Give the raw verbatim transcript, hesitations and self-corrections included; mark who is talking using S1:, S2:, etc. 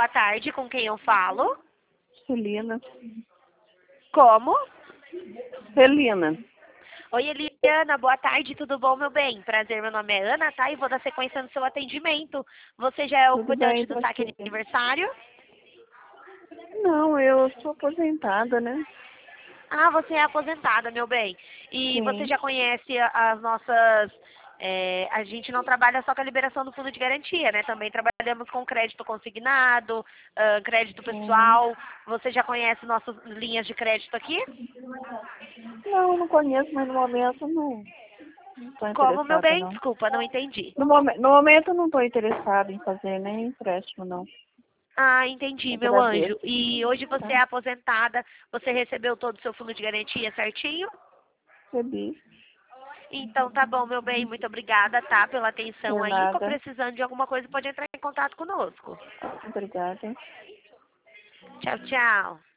S1: boa tarde, com quem eu falo?
S2: Celina.
S1: Como?
S2: Celina.
S1: Oi, Eliana, boa tarde, tudo bom, meu bem? Prazer, meu nome é Ana, tá? E vou dar sequência no seu atendimento. Você já é o
S2: Tudo bem
S1: cuidante do
S2: pra
S1: saque
S2: você?
S1: de aniversário?
S2: Não, eu sou aposentada, né?
S1: Ah, você é aposentada, meu bem. E você
S2: Sim.
S1: já conhece a- as nossas... é, a gente não trabalha só com a liberação do fundo de garantia, né? Também trabalhamos com crédito consignado, ah, crédito
S2: Uhum.
S1: pessoal. Você já conhece nossas linhas de crédito aqui?
S2: Não, não conheço, mas no momento não estou
S1: Como, meu
S2: interessada,
S1: bem?
S2: não.
S1: Desculpa, não entendi.
S2: No, momen no momento não estou interessada em fazer nem empréstimo, não.
S1: Ah, entendi, meu
S2: Agradeço.
S1: anjo. E hoje você
S2: Tá?
S1: é aposentada, você recebeu todo o seu fundo de garantia certinho?
S2: Recebi.
S1: Então tá bom, meu bem, muito obrigada, tá, pela atenção
S2: Por
S1: aí. Ficou
S2: nada.
S1: precisando de alguma coisa, pode entrar em contato conosco.
S2: Obrigada.
S1: Tchau, tchau.